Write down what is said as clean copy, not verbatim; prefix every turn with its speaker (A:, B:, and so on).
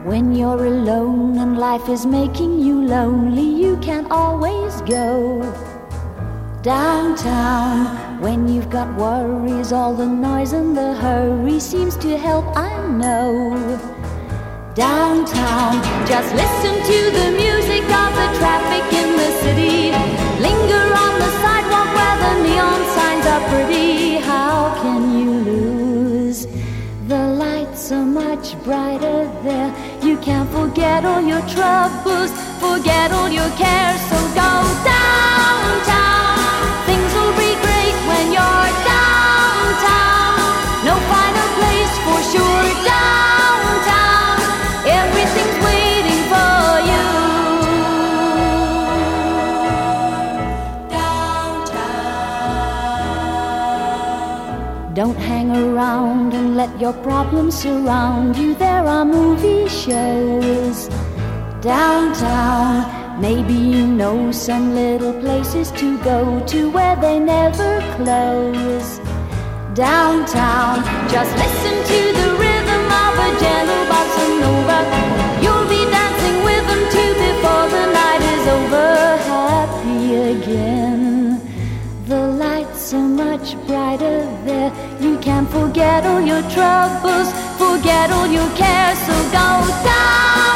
A: When you're alone and life is making you lonely, you can always go downtown. When you've got worries, all the noise and the hurry seems to help, I know. Downtown, just listen to the music of the traffic in the city. Linger on the sidewalk where the neon signs are pretty. How can you lose? The lights are much brighter there. You can't forget all your troubles, forget all your cares. So go downtown. Things will be great when you're downtown. No finer place for sure. Downtown, everything's waiting for you. Downtown. Don't hang around and let your problems surround you. There are movie shows downtown. Maybe you know some little places to go to where they never close. Downtown, just listen to the rhythm of a gentle bossa nova. You'll be dancing with them too before the night is over. Happy again. The lights are much brighter there. You can forget all your troubles, forget all your cares. So go down.